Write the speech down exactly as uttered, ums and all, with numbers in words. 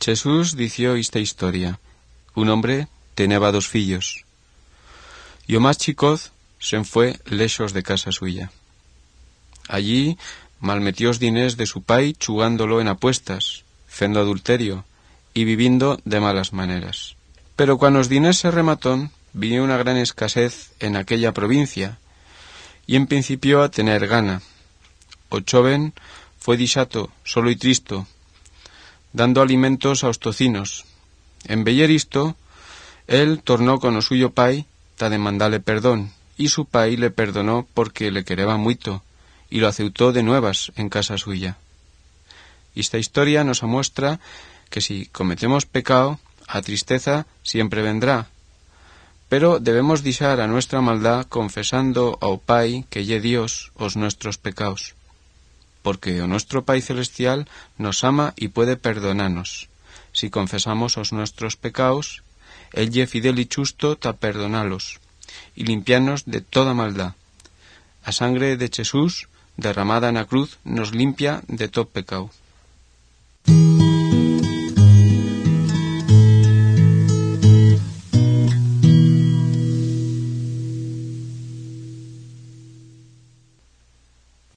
Jesús dició esta historia. Un hombre tenía dos fillos, y o más chicoz se'n fue lexos de casa suya. Allí malmetió os diners de su pai chugándolo en apuestas, fendo adulterio y vivindo de malas maneras. Pero cuando os diners se rematón, vino una gran escasez en aquella provincia, y en principio a tener gana. O choven fue dixato, solo y tristo, dando alimentos a os tocinos. En veyer isto, él tornó con o suyo pai ta demandale perdón, y su pai le perdonó porque le quereba muito, y lo aceutó de nuevas en casa suya. Esta historia nos muestra que si cometemos pecado, a tristeza siempre vendrá, pero debemos dixar a nuestra maldad confesando ao Pai que lle Dios os nuestros pecaos, porque o nuestro Pai celestial nos ama y puede perdonarnos. Si confesamos os nuestros pecaos, Él lle fidel y justo ta perdonalos y limpiarnos de toda maldad. A sangre de Jesús derramada na cruz nos limpia de todo pecado.